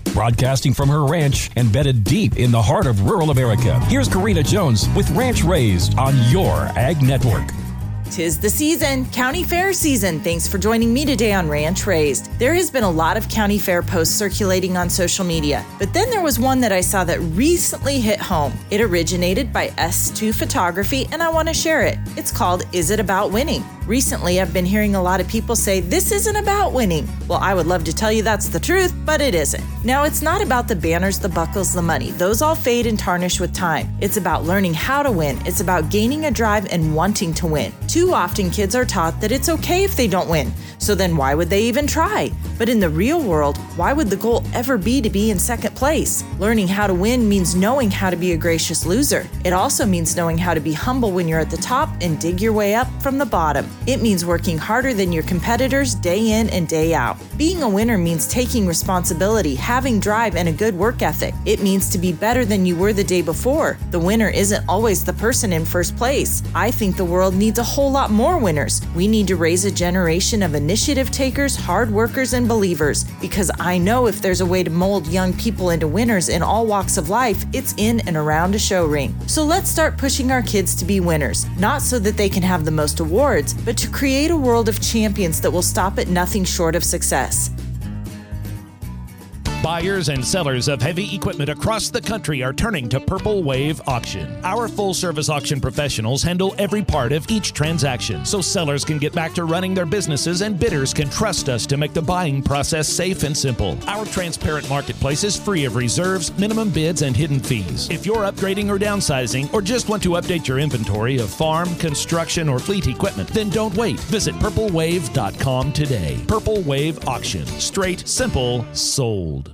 Broadcasting from her ranch embedded deep in the heart of rural America, here's Karina Jones with Ranch Raised on your Ag Network. 'Tis the season, county fair season. Thanks for joining me today on Ranch Raised. There has been a lot of county fair posts circulating on social media, but then there was one that I saw that recently hit home. It originated by S2 Photography, and I want to share it. It's called Is It About Winning? Recently, I've been hearing a lot of people say, this isn't about winning. Well, I would love to tell you that's the truth, but it isn't. Now, it's not about the banners, the buckles, the money. Those all fade and tarnish with time. It's about learning how to win. It's about gaining a drive and wanting to win. Too often, kids are taught that it's okay if they don't win. So then why would they even try? But in the real world, why would the goal ever be to be in second place? Learning how to win means knowing how to be a gracious loser. It also means knowing how to be humble when you're at the top and dig your way up from the bottom. It means working harder than your competitors day in and day out. Being a winner means taking responsibility, having drive, and a good work ethic. It means to be better than you were the day before. The winner isn't always the person in first place. I think the world needs a whole lot more winners. We need to raise a generation of initiative takers, hard workers, and believers, because I know if there's a way to mold young people into winners in all walks of life, it's in and around a show ring. So let's start pushing our kids to be winners, not so that they can have the most awards, but to create a world of champions that will stop at nothing short of success. Buyers and sellers of heavy equipment across the country are turning to Purple Wave Auction. Our full-service auction professionals handle every part of each transaction, so sellers can get back to running their businesses and bidders can trust us to make the buying process safe and simple. Our transparent marketplace is free of reserves, minimum bids, and hidden fees. If you're upgrading or downsizing, or just want to update your inventory of farm, construction, or fleet equipment, then don't wait. Visit purplewave.com today. Purple Wave Auction. Straight, simple, sold.